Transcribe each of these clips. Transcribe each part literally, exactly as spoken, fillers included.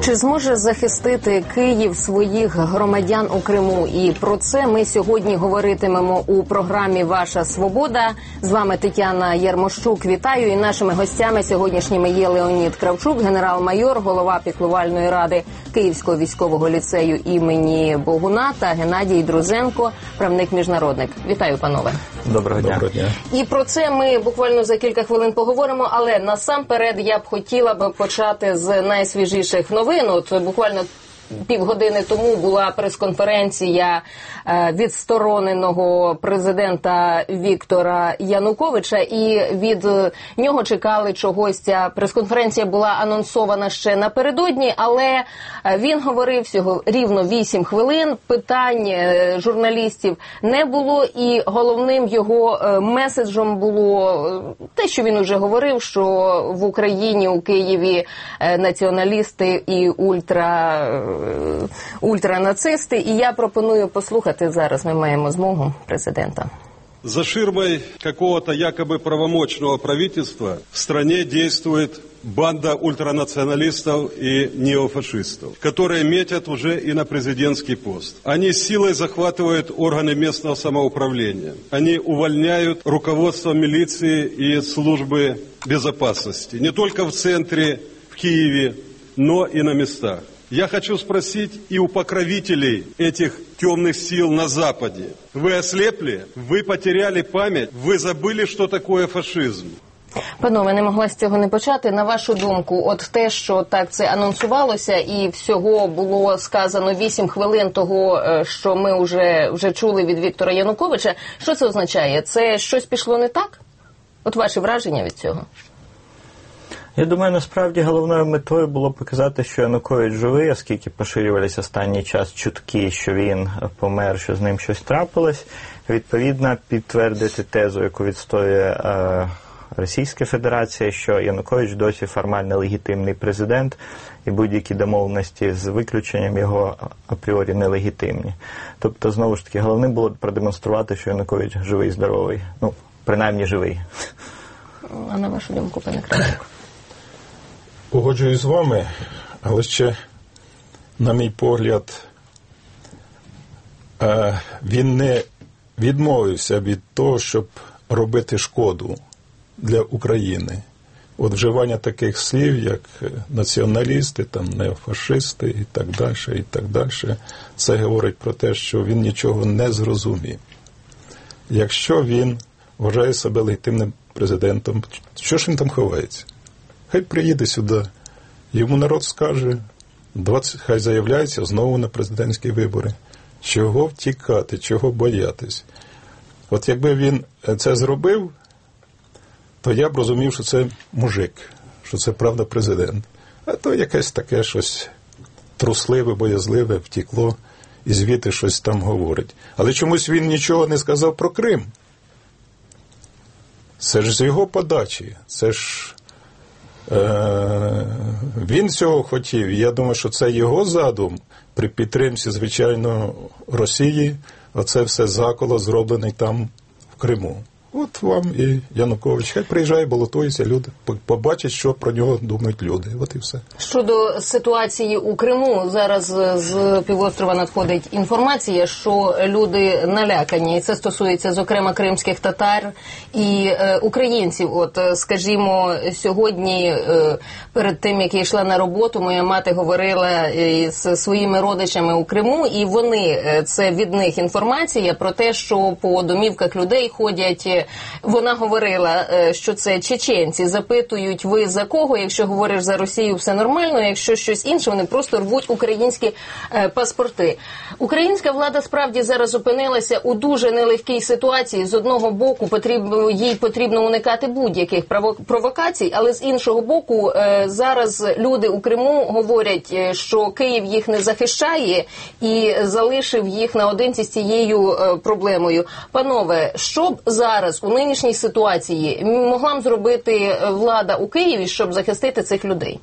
Чи зможе захистити Київ своїх громадян у Криму? І про це ми сьогодні говоритимемо у програмі «Ваша свобода». З вами Тетяна Єрмощук. Вітаю. І нашими гостями сьогоднішніми є Леонід Кравчук, генерал-майор, голова піклувальної ради Київського військового ліцею імені Богуна, та Геннадій Друзенко, правник-міжнародник. Вітаю, панове. Доброго дня. Доброго дня. І про це ми буквально за кілька хвилин поговоримо, але насамперед я б хотіла б почати з найсвіжіших новин. От буквально півгодини тому була прес-конференція відстороненого президента Віктора Януковича, і від нього чекали чогось. Ця прес-конференція була анонсована ще напередодні, але він говорив всього рівно вісім хвилин, питань журналістів не було, і головним його меседжем було те, що він уже говорив, що в Україні, у Києві націоналісти і ультра ультранацисти, і я пропоную послухати зараз, ми маємо змогу, президента. За ширмой какого-то якобы правомочного правительства в стране действует банда ультранационалистов и неофашистов, которые метят уже и на президентский пост. Они силой захватывают органы местного самоуправления. Они увольняют руководство милиции и службы безопасности. Не только в центре, в Киеве, но и на местах. Я хочу спросить и у покровителей этих темных сил на Западе. Вы ослепли? Вы потеряли память? Вы забыли, что такое фашизм? Панове, не могла з цього не почати. На вашу думку, от те, що так це анонсувалося і всього було сказано вісім хвилин того, що ми вже, вже чули від Віктора Януковича, що це означає? Це щось пішло не так? От ваші враження від цього? Я думаю, насправді головною метою було показати, що Янукович живий, оскільки поширювалися останній час чутки, що він помер, що з ним щось трапилось. Відповідно, підтвердити тезу, яку відстоює е, Російська Федерація, що Янукович досі формально легітимний президент, і будь-які домовленості з виключенням його апріорі нелегітимні. Тобто, знову ж таки, головним було продемонструвати, що Янукович живий, здоровий. Ну, принаймні живий. А на вашу думку, пане Кравчук? Погоджуюсь з вами, але ще, на мій погляд, він не відмовився від того, щоб робити шкоду для України. От вживання таких слів, як націоналісти, там, неофашисти і так далі, і так далі, це говорить про те, що він нічого не зрозумів. Якщо він вважає себе легітимним президентом, що ж він там ховається? Хай приїде сюди, йому народ скаже, двадцять, хай заявляється знову на президентські вибори. Чого втікати, чого боятись? От якби він це зробив, то я б розумів, що це мужик, що це правда президент. А то якесь таке щось трусливе, боязливе втекло і звідти щось там говорить. Але чомусь він нічого не сказав про Крим. Це ж з його подачі, це ж... Він цього хотів, і я думаю, що це його задум при підтримці, звичайно, Росії, оце все заколо зроблений там в Криму. От вам і Янукович. Хай приїжджає, балотується, люди побачать, що про нього думають люди. От і все. Щодо ситуації у Криму, зараз з півострова надходить інформація, що люди налякані. І це стосується, зокрема, кримських татар і е, українців. От, скажімо, сьогодні, е, перед тим, як я йшла на роботу, моя мати говорила з своїми родичами у Криму, і вони, це від них інформація про те, що по домівках людей ходять. Вона говорила, що це чеченці, запитують, ви за кого, якщо говориш за Росію, все нормально, якщо щось інше, вони просто рвуть українські е, паспорти. Українська влада справді зараз опинилася у дуже нелегкій ситуації. З одного боку, потрібно, їй потрібно уникати будь-яких провокацій, але з іншого боку, е, зараз люди у Криму говорять, що Київ їх не захищає і залишив їх наодинці з цією е, проблемою. Панове, що б зараз у нинішній ситуації могла б зробити влада у Києві, щоб захистити цих людей?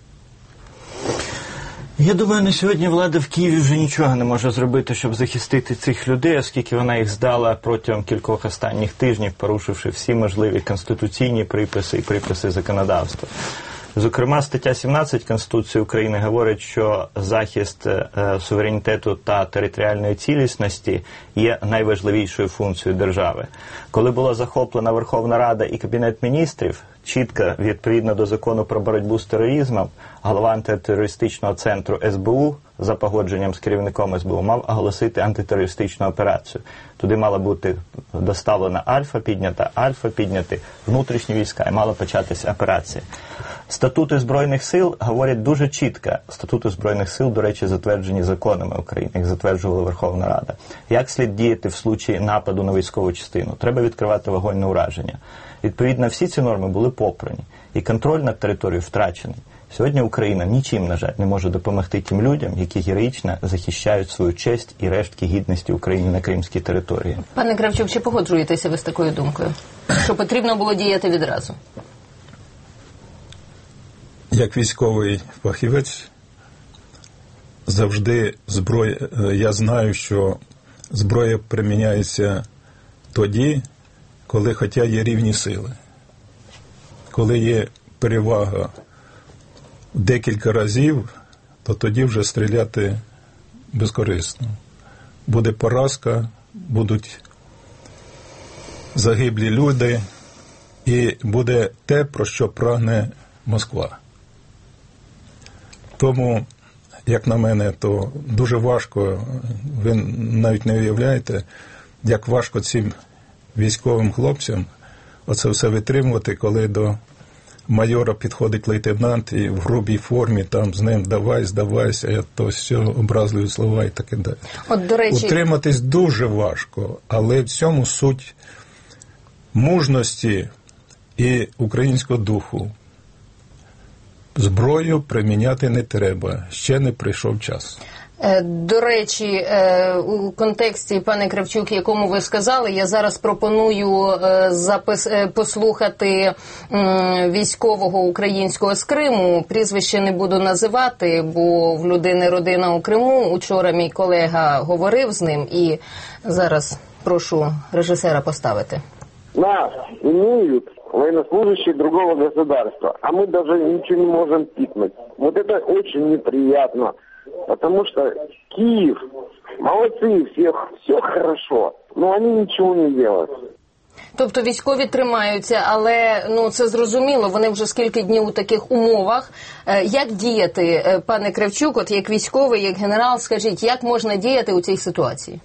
Я думаю, на сьогодні влада в Києві вже нічого не може зробити, щоб захистити цих людей, оскільки вона їх здала протягом кількох останніх тижнів, порушивши всі можливі конституційні приписи і приписи законодавства. Зокрема, стаття сімнадцять Конституції України говорить, що захист е, суверенітету та територіальної цілісності є найважливішою функцією держави. Коли була захоплена Верховна Рада і Кабінет міністрів, чітко, відповідно до закону про боротьбу з тероризмом, голова антитерористичного центру ес бе у за погодженням з керівником ес бе у мав оголосити антитерористичну операцію. Туди мала бути доставлена Альфа піднята, Альфа підняти, внутрішні війська, і мала початися операція. Статути Збройних сил говорять дуже чітко. Статути Збройних сил, до речі, затверджені законами України, їх затверджувала Верховна Рада. Як слід діяти в случаї нападу на військову частину? Треба відкривати вогонь на ураження. Відповідно, всі ці норми були попрані, і контроль над територією втрачений. Сьогодні Україна нічим, на жаль, не може допомогти тим людям, які героїчно захищають свою честь і рештки гідності України на кримській території. Пане Кравчук, чи погоджуєтеся ви з такою думкою? Що потрібно було діяти відразу? Як військовий фахівець, завжди зброя, я знаю, що зброя приміняється тоді, коли хоча є рівні сили. Коли є перевага декілька разів, то тоді вже стріляти безкорисно. Буде поразка, будуть загиблі люди, і буде те, про що прагне Москва. Тому, як на мене, то дуже важко, ви навіть не уявляєте, як важко цим військовим хлопцям оце все витримувати, коли до майора підходить лейтенант і в грубій формі там з ним давай, здавайся, то все, образливі слова і таке далі. От, до речі... Утриматись дуже важко, але в цьому суть мужності і українського духу. Зброю приміняти не треба, ще не прийшов час. До речі, у контексті, пане Кравчук, якому ви сказали, я зараз пропоную запис... послухати військового українського з Криму. Прізвище не буду називати, бо в людини родина у Криму. Учора мій колега говорив з ним, і зараз прошу режисера поставити. Нас имеют военнослужащие другого государства, а мы даже ничего не можем пикнуть. Вот это очень неприятно. Потому что Киев, молодцы, всех, все хорошо, но они ничего не делают. Тобто військові тримаються, але ну це зрозуміло, вони вже скільки днів у таких умовах. Як діяти, пане Кравчук, от як військовий, як генерал, скажіть, як можна діяти у цій ситуації?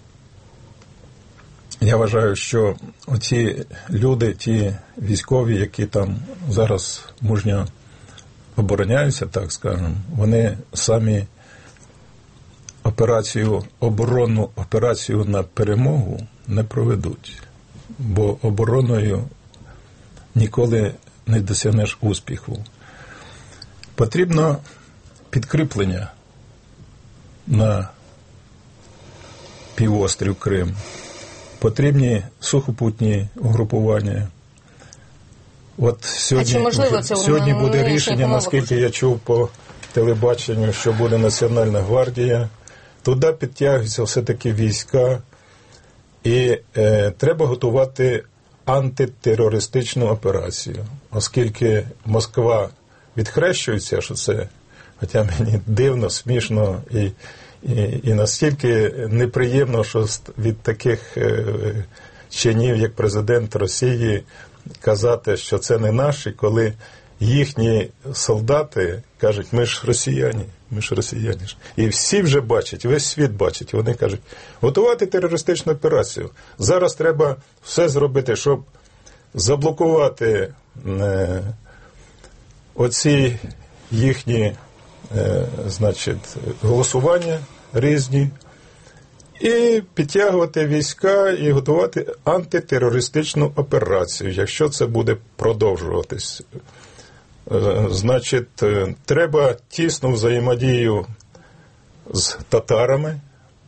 Я вважаю, що оці люди, ті військові, які там зараз мужньо обороняються, так скажемо, вони самі операцію, оборонну операцію на перемогу не проведуть, бо обороною ніколи не досягнеш успіху. Потрібно підкріплення на півострів Крим, потрібні сухопутні угрупування. От сьогодні, а чи можливо це сьогодні буде рішення, наскільки я чув по телебаченню, що буде Національна гвардія. Туди підтягуються все-таки війська. І е, треба готувати антитерористичну операцію. Оскільки Москва відхрещується, що це, хоча мені дивно, смішно і, і, і настільки неприємно, що від таких е, чинів, як президент Росії, казати, що це не наші, коли їхні солдати кажуть, ми ж росіяни, ми ж росіяни. І всі вже бачать, весь світ бачить. Вони кажуть, готувати терористичну операцію. Зараз треба все зробити, щоб заблокувати е, оці їхні е, значить, голосування різні, і підтягувати війська і готувати антитерористичну операцію, якщо це буде продовжуватись. Значить, треба тісну взаємодію з татарами,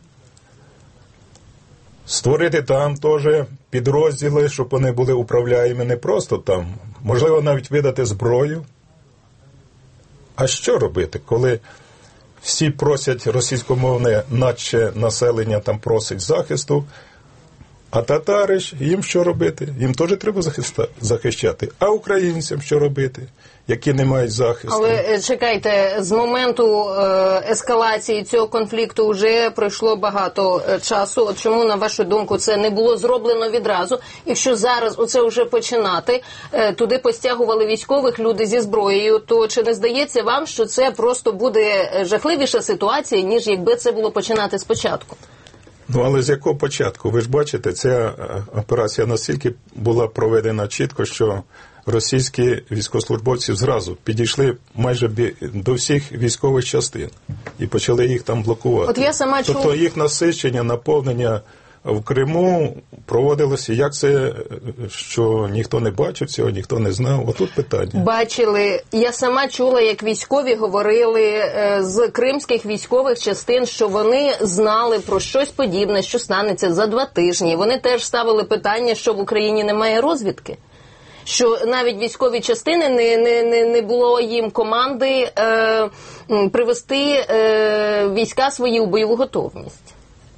створити там теж підрозділи, щоб вони були управляємі не просто там, можливо, навіть видати зброю. А що робити, коли всі просять російськомовне, наче населення там просить захисту, А татари ж, їм що робити? Їм теж треба захищати. А українцям що робити, які не мають захисту? Але чекайте, з моменту е, ескалації цього конфлікту вже пройшло багато е, часу. От чому, на вашу думку, це не було зроблено відразу? Якщо зараз оце вже починати, е, туди постягували військових, люди зі зброєю, то чи не здається вам, що це просто буде жахливіша ситуація, ніж якби це було починати спочатку? Ну, але з якого початку? Ви ж бачите, ця операція настільки була проведена чітко, що російські військовослужбовці зразу підійшли майже до всіх військових частин і почали їх там блокувати. От я сама чу... Тобто їх насичення, наповнення в Криму проводилося, як це, що ніхто не бачив цього, ніхто не знав. Отут питання. Бачили. Я сама чула, як військові говорили е, з кримських військових частин, що вони знали про щось подібне, що станеться за два тижні. Вони теж ставили питання, що в Україні немає розвідки. Що навіть військові частини не, не, не, не було їм команди е, привести е, війська свої у бойову готовність.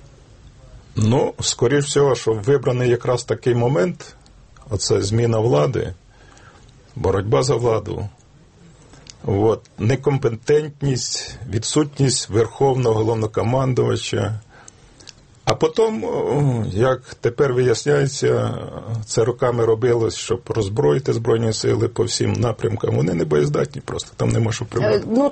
Ну, скоріш всього, що вибраний якраз такий момент, оце зміна влади, боротьба за владу, от, некомпетентність, відсутність верховного головнокомандувача. А потім, як тепер виясняється, це роками робилось, щоб роззброїти Збройні сили по всім напрямкам. Вони не боєздатні просто, там нема що прибрати. Ну,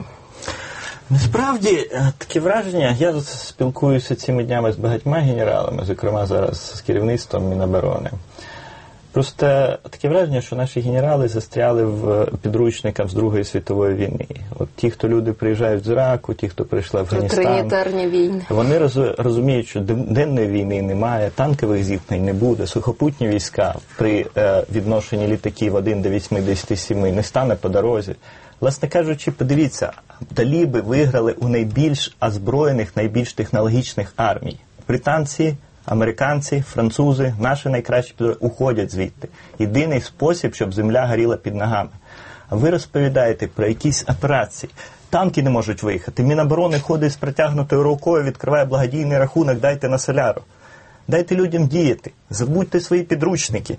насправді, таке враження, я спілкуюся цими днями з багатьма генералами, зокрема зараз з керівництвом Міноборони. Просто таке враження, що наші генерали застряли в підручниках з Другої світової війни. От ті, хто люди приїжджають з Іраку, ті, хто прийшли в Афганістан, тринітарні війни. Вони розуміють, що денної війни немає, танкових зіткнень не буде, сухопутні війська при відношенні літаків один до вісімдесят сім не стане по дорозі. Власне кажучи, подивіться, таліби виграли у найбільш озброєних, найбільш технологічних армій. Британці, американці, французи, наші найкращі підрозділи уходять звідти. Єдиний спосіб, щоб земля горіла під ногами. А ви розповідаєте про якісь операції. Танки не можуть виїхати. Міноборони ходить з протягнутою рукою, відкриває благодійний рахунок, дайте на соляру. Дайте людям діяти. Забудьте свої підручники.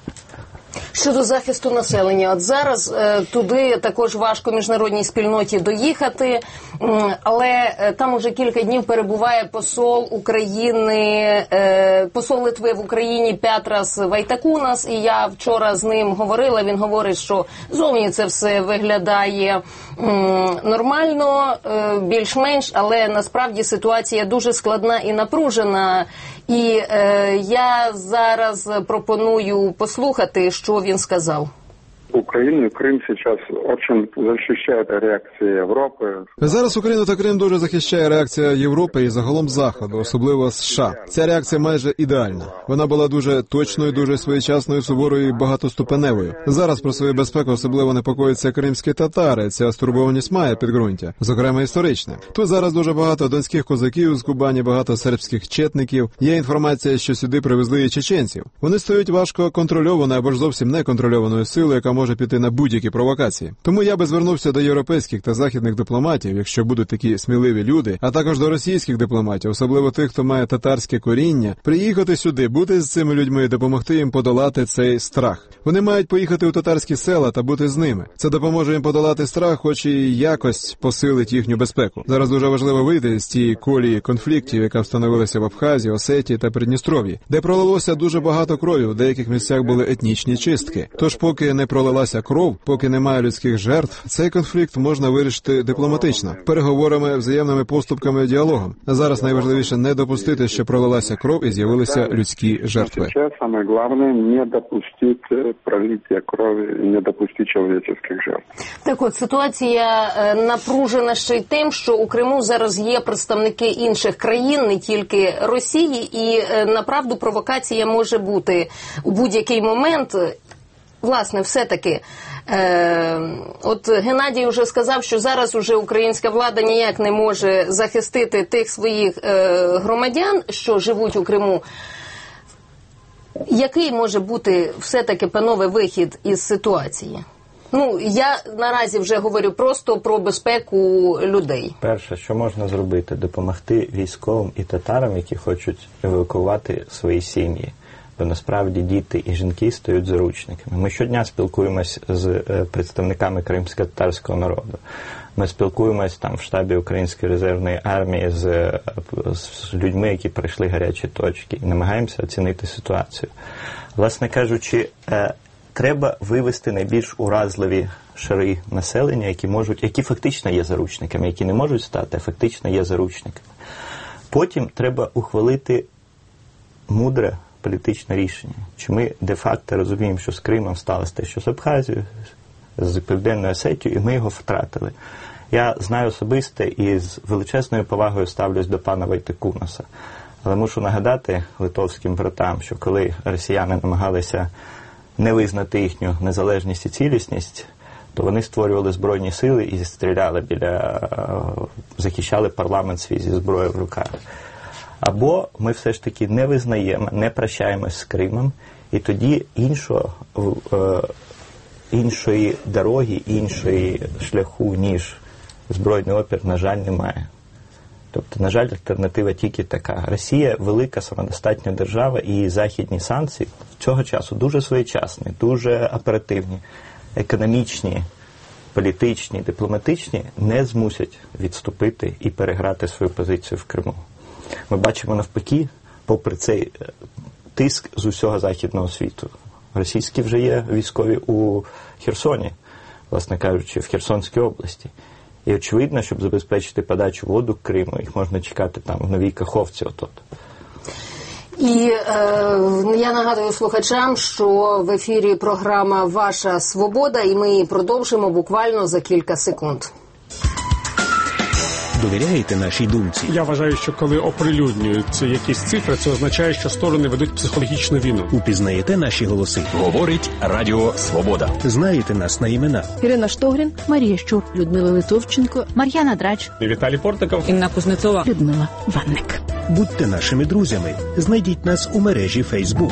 Щодо захисту населення, от зараз е, туди також важко міжнародній спільноті доїхати, е, але е, там уже кілька днів перебуває посол України, е, посол Литви в Україні Петрас Вайтакунас, і я вчора з ним говорила, він говорить, що зовні це все виглядає е, нормально, е, більш-менш, але насправді ситуація дуже складна і напружена. І е, я зараз пропоную послухати, що він сказав. Украину и Крым сейчас очень защищает реакції Європи. Зараз Україну та Крим дуже захищає реакція Європи і загалом Заходу, особливо США. Ця реакція майже ідеальна. Вона була дуже точною, дуже своєчасною, суворою і багатоступеневою. Зараз про свою безпеку особливо непокоїться кримські татари. Ця стурбованість має підґрунтя, зокрема історичне. Тут зараз дуже багато донських козаків з Кубані, багато сербських четників. Є інформація, що сюди привезли і чеченців. Вони стають важко контрольованою або ж зовсім неконтрольованою силою, яка може піти на будь-які провокації. Тому я би звернувся до європейських та західних дипломатів, якщо будуть такі сміливі люди, а також до російських дипломатів, особливо тих, хто має татарське коріння, приїхати сюди, бути з цими людьми і допомогти їм подолати цей страх. Вони мають поїхати у татарські села та бути з ними. Це допоможе їм подолати страх, хоч і якось посилить їхню безпеку. Зараз дуже важливо вийти з тієї колії конфліктів, яка встановилася в Абхазії, Осетії та Придністров'ї, де пролилося дуже багато крові, в деяких місцях були етнічні чистки. Тож поки не пролилася кров, поки немає людських жертв, цей конфлікт можна вирішити дипломатично, переговорами, взаємними поступками, діалогом. А зараз найважливіше не допустити, що пролилася кров і з'явилися людські жертви. Зараз саме головне не допустити пролиття крові і не допустити чоловічих жертв. Так от, ситуація е, напружена ще й тим, що у Криму зараз є представники інших країн, не тільки Росії, і е, направду провокація може бути у будь-який момент. Власне, все-таки, е, от Геннадій вже сказав, що зараз уже українська влада ніяк не може захистити тих своїх е, громадян, що живуть у Криму. Який може бути все-таки, панове, вихід із ситуації? Ну, я наразі вже говорю просто про безпеку людей. Перше, що можна зробити, допомогти військовим і татарам, які хочуть евакуювати свої сім'ї. Бо насправді діти і жінки стають заручниками. Ми щодня спілкуємось з представниками кримсько-татарського народу. Ми спілкуємось там в штабі Української резервної армії з, з людьми, які пройшли гарячі точки, і намагаємося оцінити ситуацію. Власне кажучи, треба вивести найбільш уразливі шари населення, які можуть, які фактично є заручниками, які не можуть стати, а фактично є заручниками. Потім треба ухвалити мудре політичне рішення. Чи ми де-факто розуміємо, що з Кримом сталося те, що з Абхазією, з Південною Осетією, і ми його втратили. Я знаю особисто і з величезною повагою ставлюсь до пана Вайтекунаса. Але мушу нагадати литовським братам, що коли росіяни намагалися не визнати їхню незалежність і цілісність, то вони створювали збройні сили і стріляли біля, захищали парламент свій зі зброєю в руках. Або ми все ж таки не визнаємо, не прощаємось з Кримом, і тоді іншого, іншої дороги, іншої шляху, ніж збройний опір, на жаль, немає. Тобто, на жаль, альтернатива тільки така. Росія – велика, самодостатня держава, і західні санкції цього часу дуже своєчасні, дуже оперативні, економічні, політичні, дипломатичні, не змусять відступити і переграти свою позицію в Криму. Ми бачимо навпаки, попри цей тиск з усього західного світу. Російські вже є військові у Херсоні, власне кажучи, в Херсонській області. І очевидно, щоб забезпечити подачу воду Криму, їх можна чекати там в Новій Каховці отут. І е, я нагадую слухачам, що в ефірі програма «Ваша свобода», і ми її продовжимо буквально за кілька секунд. Довіряєте нашій думці? Я вважаю, що коли оприлюднюються якісь цифри, це означає, що сторони ведуть психологічну війну. Упізнаєте наші голоси? Говорить Радіо Свобода. Знаєте нас на імена? Ірина Штогрін, Марія Щур, Людмила Литовченко, Мар'яна Драч, Віталій Портников, Інна Кузнецова, Людмила Ванник. Будьте нашими друзями. Знайдіть нас у мережі Фейсбук.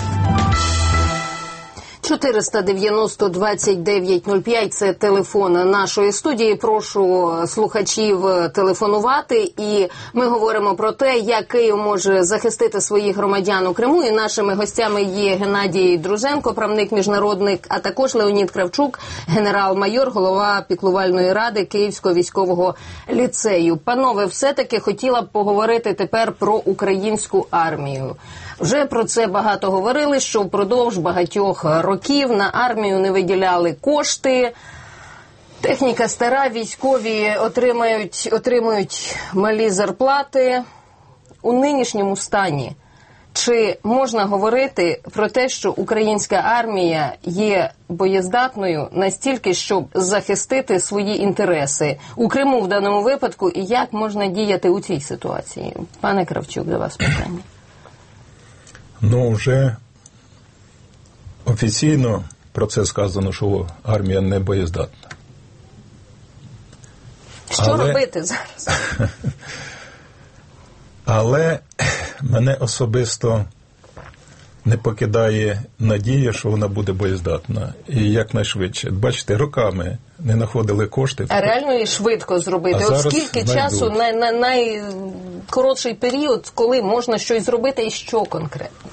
чотириста дев'яносто двадцять дев'ять нуль п'ять – це телефон нашої студії. Прошу слухачів телефонувати. І ми говоримо про те, як Київ може захистити своїх громадян у Криму. І нашими гостями є Геннадій Друзенко, правник міжнародник, а також Леонід Кравчук, генерал-майор, голова піклувальної ради Київського військового ліцею. Панове, все-таки хотіла б поговорити тепер про українську армію. Вже про це багато говорили, що впродовж багатьох років на армію не виділяли кошти. Техніка стара, військові отримають, отримують малі зарплати. У нинішньому стані чи можна говорити про те, що українська армія є боєздатною настільки, щоб захистити свої інтереси у Криму в даному випадку, і як можна діяти у цій ситуації? Пане Кравчук, до вас питання. Ну, вже офіційно про це сказано, що армія не боєздатна. Що Але... робити зараз? Але мене особисто не покидає надія, що вона буде боєздатна. І якнайшвидше. Бачите, роками не знаходили кошти. А реально і швидко зробити. От скільки часу, на, на найкоротший період, коли можна щось зробити і що конкретно?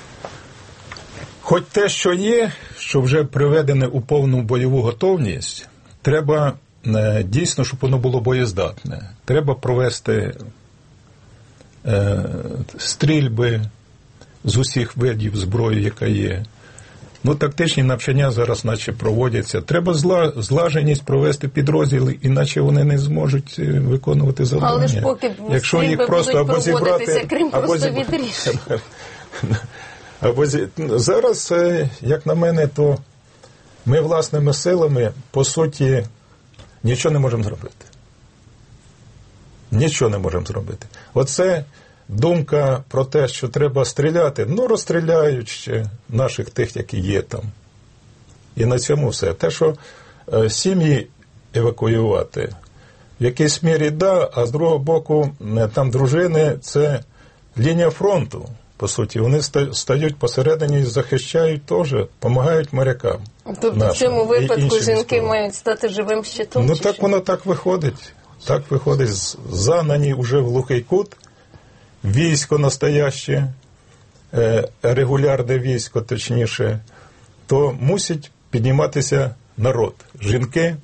Хоч те, що є, що вже приведене у повну бойову готовність, треба дійсно, щоб воно було боєздатне. Треба провести е, стрільби з усіх видів зброї, яка є. Ну, тактичні навчання зараз наче проводяться. Треба зла, злаженість провести підрозділи, іначе вони не зможуть виконувати завдання. Але ж поки якщо стрільби їх просто будуть або проводитися, зібрати, Крим або просто зібрати, відріже. або зі... Зараз, як на мене, то ми власними силами, по суті, нічого не можемо зробити. Нічого не можемо зробити. Оце думка про те, що треба стріляти, ну, розстріляють ще наших тих, які є там. І на цьому все. Те, що е, сім'ї евакуювати, в якійсь мірі да, а з другого боку, там дружини – це лінія фронту. по суті. Вони стають посередині і захищають теж, допомагають морякам. Тобто в нашим, цьому випадку жінки військовим. мають стати живим щитом? Ну чи так що? воно так виходить. Так виходить, загнані вже в глухий кут, військо настояще, е, регулярне військо, точніше, то мусить підніматися народ. Жінки,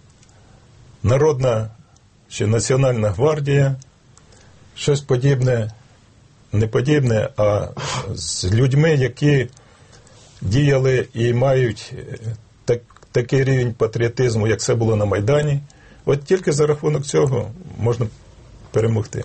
народна чи Національна гвардія, щось подібне, не подібне, а з людьми, які діяли і мають так, такий рівень патріотизму, як це було на Майдані. От тільки за рахунок цього можна перемогти.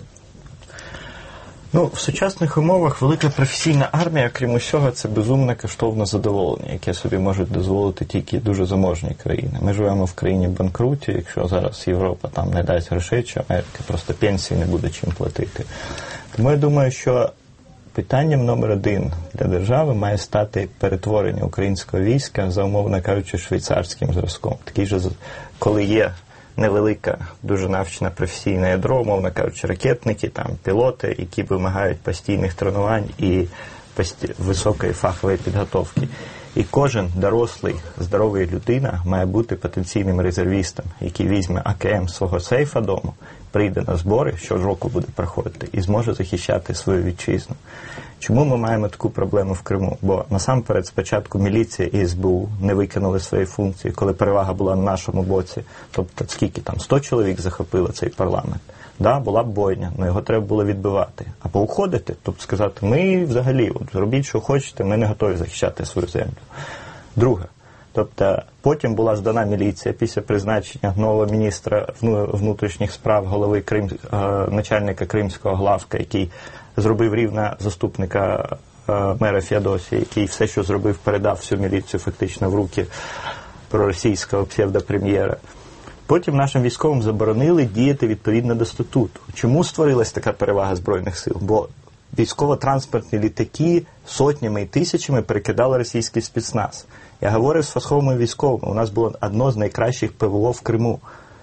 Ну, в сучасних умовах велика професійна армія, крім усього, це безумне коштовне задоволення, яке собі можуть дозволити тільки дуже заможні країни. Ми живемо в країні банкруті, якщо зараз Європа там не дасть грошей, чи Америка просто пенсії не буде чим платити. Тому я думаю, що питанням номер один для держави має стати перетворення українського війська за, умовно кажучи, швейцарським зразком. Такий же, коли є невелика, дуже навчена професійне ядро, умовно кажучи, ракетники, там, пілоти, які вимагають постійних тренувань і пості... високої фахової підготовки. І кожен дорослий, здоровий людина має бути потенційним резервістом, який візьме А К М свого сейфа дому, прийде на збори, що ж року буде проходити, і зможе захищати свою вітчизну. Чому ми маємо таку проблему в Криму? Бо насамперед спочатку міліція і С Б У не виконали свої функції, коли перевага була на нашому боці. Тобто скільки там, сто чоловік захопило цей парламент. Да, була б бойня, але його треба було відбивати. А поуходити, тобто сказати, ми взагалі, от, робіть, що хочете, ми не готові захищати свою землю. Друге. Тобто потім була здана міліція після призначення нового міністра внутрішніх справ, голови Крим, начальника Кримського главка, який зробив рівна заступника мера Феодосії, який все, що зробив, передав всю міліцію фактично в руки проросійського псевдопрем'єра. Потім нашим військовим заборонили діяти відповідно до статуту. Чому створилась така перевага Збройних сил? Бо військово-транспортні літаки сотнями і тисячами перекидали російський спецназ. Я говорив з фаховими військовими, у нас було одно з найкращих П В О в Криму.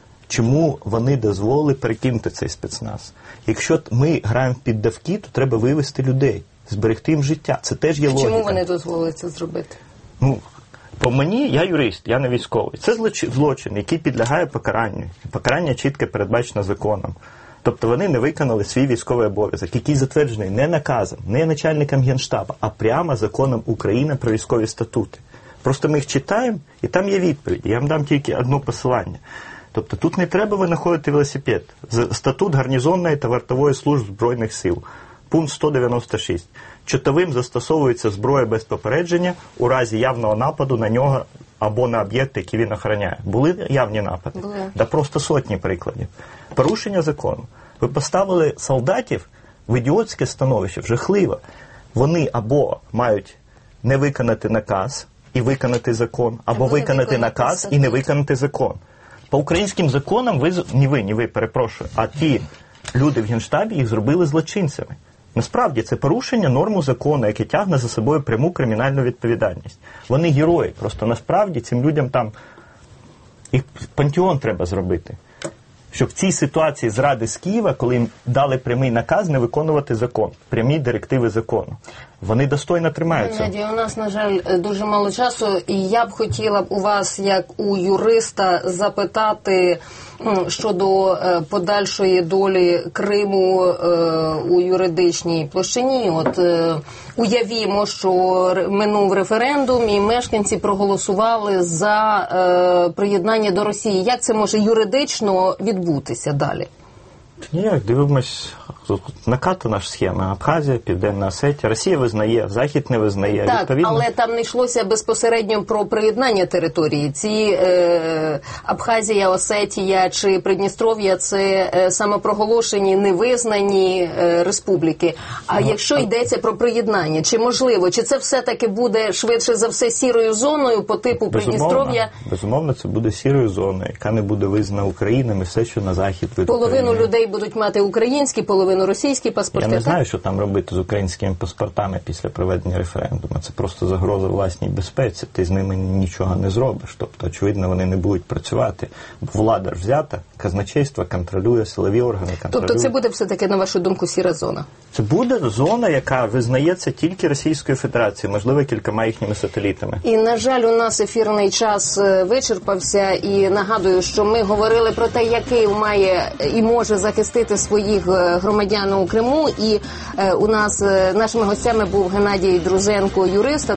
Чому вони дозволили перекинути цей спецназ? Якщо ми граємо в піддавки, то треба вивести людей, зберегти їм життя. Це теж є логіка. Чому вони дозволили це зробити? Ну, по мені, я юрист, я не військовий. Це злочин, який підлягає покаранню. Покарання чітко передбачено законом. Тобто вони не виконали свій військовий обов'язок, який затверджений не наказом, не начальником Генштабу, а прямо законом України про військові статути. Просто ми їх читаємо, і там є відповіді. Я вам дам тільки одне посилання. Тобто тут не треба винаходити велосипед. Статут гарнізонної та вартової служб Збройних сил. Пункт сто дев'яносто шість. Чотовим застосовується зброя без попередження у разі явного нападу на нього або на об'єкти, які він охороняє. Були явні напади? Були. Да просто сотні прикладів. Порушення закону. Ви поставили солдатів в ідіотське становище, в жахливе. Вони або мають не виконати наказ і виконати закон, або, або виконати наказ статут. І не виконати закон. По українським законам ви, не ви, не ви, перепрошую, а ті люди в Генштабі їх зробили злочинцями. Насправді це порушення норму закону, яке тягне за собою пряму кримінальну відповідальність. Вони герої, просто насправді цим людям там їх пантеон треба зробити. Щоб в цій ситуації зради з Києва, коли їм дали прямий наказ не виконувати закон, прямі директиви закону. Вони достойно тримаються. Надія, у нас, на жаль, дуже мало часу, і я б хотіла б у вас, як у юриста, запитати щодо подальшої долі Криму у юридичній площині. От уявімо, що минув референдум і мешканці проголосували за приєднання до Росії. Як це може юридично відбутися далі? Ніяк, дивимось, накатана ж схема. Абхазія, Південна Осетія. Росія визнає, Захід не визнає. Так, відповідно... але там не йшлося безпосередньо про приєднання території. Ці е, Абхазія, Осетія чи Придністров'я – це е, самопроголошені, невизнані е, республіки. А ну, якщо йдеться про приєднання, чи можливо, чи це все-таки буде швидше за все сірою зоною по типу Придністров'я? Безумовно, це буде сірою зоною, яка не буде визнана Україною, і все, що на Захід від Половину України. людей будуть мати українські, половину наполовину російські паспорти. Я не так? знаю, що там робити з українськими паспортами після проведення референдуму. Це просто загроза власній безпеці. Ти з ними нічого не зробиш. Тобто, очевидно, вони не будуть працювати. Бо влада ж взята, казначейство контролює, силові органи контролюють. Тобто це буде все-таки, на вашу думку, сіра зона? Це буде зона, яка визнається тільки Російською Федерацією, можливо, кількома їхніми сателітами. І, на жаль, у нас ефірний час вичерпався, і нагадую, що ми говорили про те, як Київ має і може захистити своїх громадян у Криму, і у нас нашими гостями був Геннадій Друзенко, юрист.